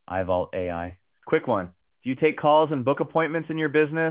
iVault AI. Quick one. Do you take calls and book appointments in your business?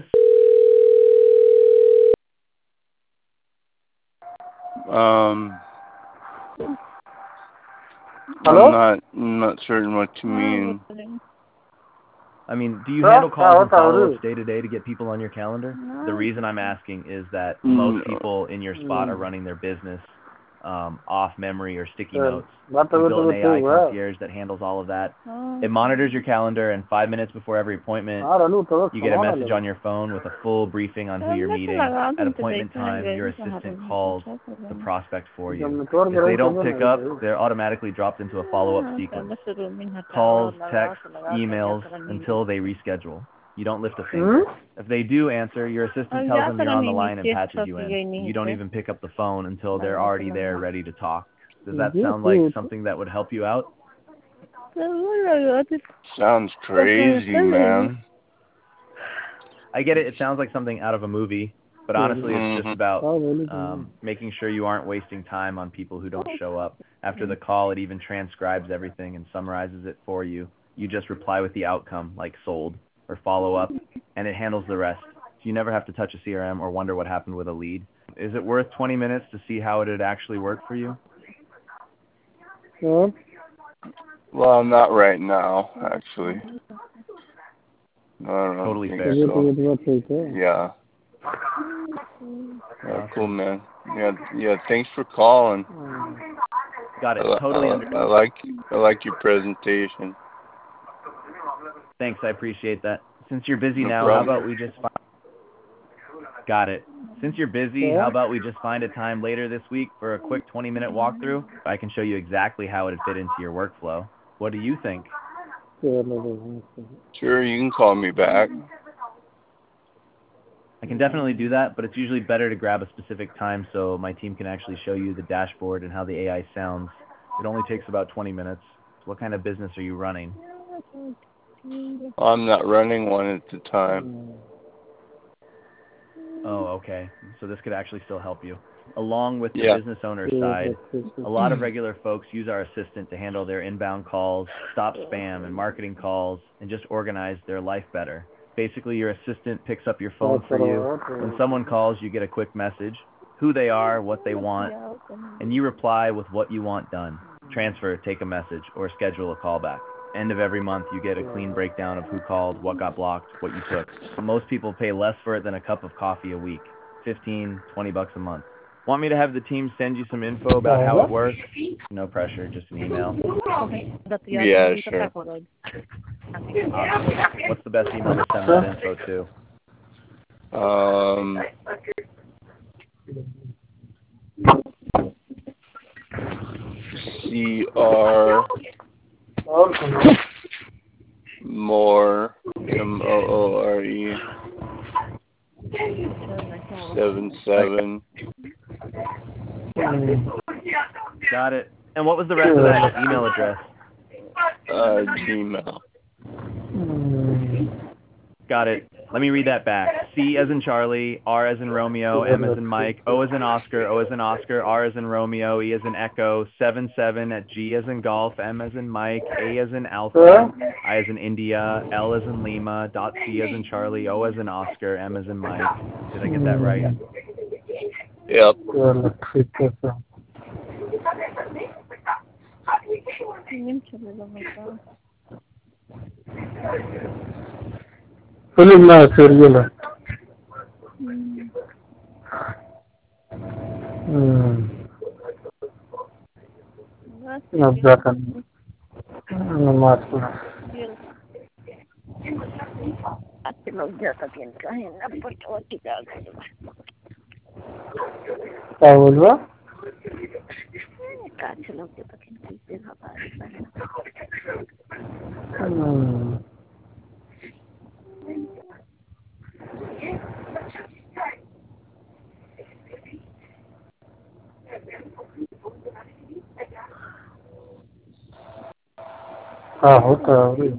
Hello? I'm not certain what you mean. I mean, do you handle calls and How are follow-ups you? day to day to get people on your calendar? The reason I'm asking is that most people in your spot are running their business off memory or sticky notes. We built an AI concierge that handles all of that. It monitors your calendar, and 5 minutes before every appointment, you get a message on your phone with a full briefing on who you're meeting. At appointment time, your assistant calls the prospect for you. If they don't pick up, they're automatically dropped into a follow-up sequence. Calls, texts, emails, until they reschedule. You don't lift a finger. If they do answer, your assistant tells them you're on the line and patches you in. You don't even pick up the phone until they're already there ready to talk. Does that sound like something that would help you out? Sounds crazy, man. I get it. It sounds like something out of a movie, but honestly, it's just about making sure you aren't wasting time on people who don't show up. After the call, it even transcribes everything and summarizes it for you. You just reply with the outcome, like sold or follow up, and it handles the rest. So you never have to touch a CRM or wonder what happened with a lead. Is it worth 20 minutes to see how it would actually work for you? Well, not right now, actually. No, Totally fair. So. Yeah. Cool, man. Yeah. Thanks for calling. Got it. Totally understand. I like your presentation. Thanks, I appreciate that. Since you're busy now, how about we just Got it. Since you're busy, how about we just find a time later this week for a quick 20-minute walkthrough? I can show you exactly how it would fit into your workflow. What do you think? Sure, you can call me back. I can definitely do that, but it's usually better to grab a specific time so my team can actually show you the dashboard and how the AI sounds. It only takes about 20 minutes. What kind of business are you running? I'm not running one at the time. Oh, okay. So this could actually still help you. Along with the business owner side, a lot of regular folks use our assistant to handle their inbound calls, stop spam and marketing calls, and just organize their life better. Basically, your assistant picks up your phone for you. When someone calls, you get a quick message, who they are, what they want, and you reply with what you want done. Transfer, take a message, or schedule a callback. End of every month, you get a clean breakdown of who called, what got blocked, what you took. Most people pay less for it than a cup of coffee a week, $15, $20 a month. Want me to have the team send you some info about how it works? No pressure, just an email. Yeah, sure. Awesome. What's the best email to send that info to? CR More MOORE 77. Got it. And what was the rest of that email address? Gmail. Got it. Let me read that back. C as in Charlie, R as in Romeo, M as in Mike, O as in Oscar, O as in Oscar, R as in Romeo, E as in Echo, 77 at G as in Golf, M as in Mike, A as in Alpha, I as in India, L as in Lima, dot C as in Charlie, O as in Oscar, M as in Mike. Did I get that right? Yep. Film na serial. Nabzakan. Namaskar. क्या बोल रहा? हाँ होता है